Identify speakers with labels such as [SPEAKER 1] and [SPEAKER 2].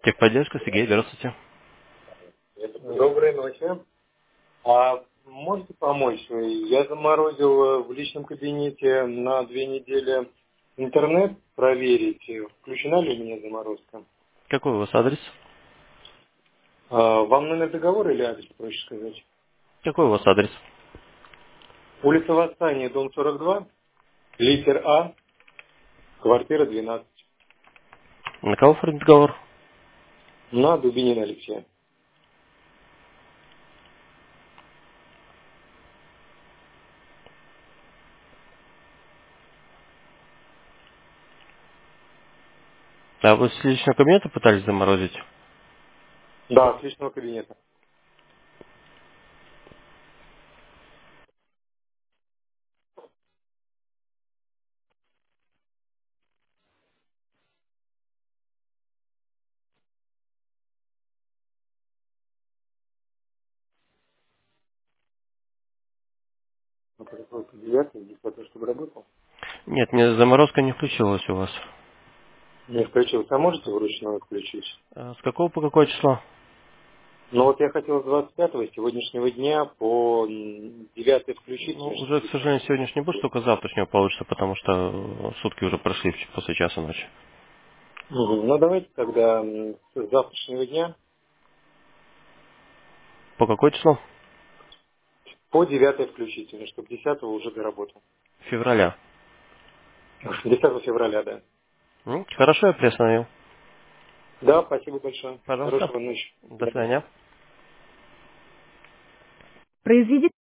[SPEAKER 1] Техподдержка, Сергей, здравствуйте.
[SPEAKER 2] Доброй ночи. А можете помочь? Я заморозил в личном кабинете на 2 недели интернет, проверить, включена ли у меня заморозка.
[SPEAKER 1] Какой у вас адрес?
[SPEAKER 2] Вам номер договора или адрес, проще сказать?
[SPEAKER 1] Какой у вас адрес?
[SPEAKER 2] Улица Восстания, дом 42, литер А, квартира 12.
[SPEAKER 1] На кого оформить договор?
[SPEAKER 2] На Дубинина Алексея.
[SPEAKER 1] А вы с личного кабинета пытались заморозить?
[SPEAKER 2] Да, с личного кабинета. Вот это вот 9, чтобы работал.
[SPEAKER 1] Нет, мне заморозка не включилась у вас.
[SPEAKER 2] Не включился. А можете вручную включить?
[SPEAKER 1] А с какого по какое число?
[SPEAKER 2] Ну вот я хотел с 25 сегодняшнего дня по 9 включить,
[SPEAKER 1] Ну,
[SPEAKER 2] чтобы
[SPEAKER 1] уже, к сожалению, сегодняшний будет, только завтрашнего получится, потому что сутки уже прошли после часа ночи.
[SPEAKER 2] Ну давайте тогда с завтрашнего дня
[SPEAKER 1] По какое число?
[SPEAKER 2] по 9 включительно, чтобы 10 уже доработал.
[SPEAKER 1] Февраля.
[SPEAKER 2] 10 февраля, да.
[SPEAKER 1] Хорошо, я приостановил.
[SPEAKER 2] Да, спасибо большое.
[SPEAKER 1] Пожалуйста.
[SPEAKER 2] Хорошего ночи.
[SPEAKER 1] До свидания.
[SPEAKER 2] Произведите